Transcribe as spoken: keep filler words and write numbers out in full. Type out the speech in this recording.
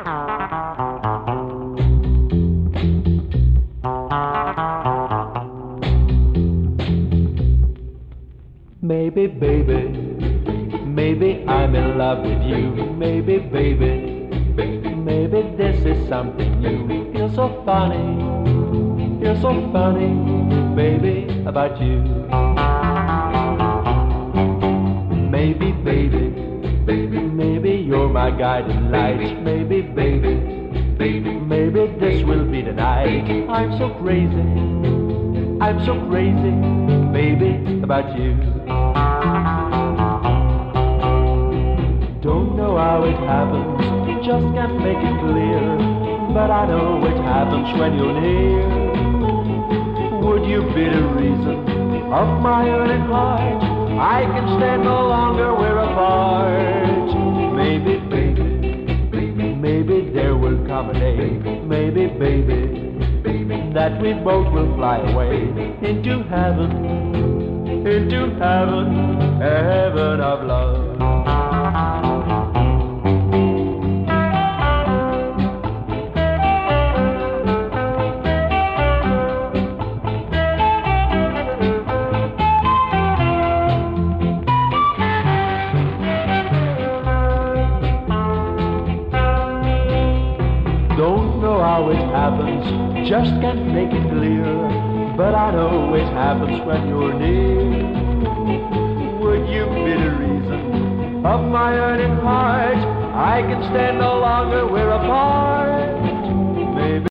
Maybe, baby, maybe I'm in love with you. Maybe, baby, maybe this is something new. You're so funny, you're so funny, baby, about you. Maybe, baby, baby, maybe you're my guiding light. Maybe, baby, baby, maybe this will be the night. I'm so crazy, I'm so crazy, baby, about you. Don't know how it happens, just can't make it clear, but I know it happens when you're near. Would you be the reason of my yearning heart? I can stand no longer, we're apart. Maybe, baby, baby, maybe there will come a day. Maybe, baby, baby, that we both will fly away into heaven, into heaven, heaven of love. Don't know how it happens, just can't make it clear, but I know it happens when you're near. Would you be the reason of my yearning heart? I can stand no longer, we're apart.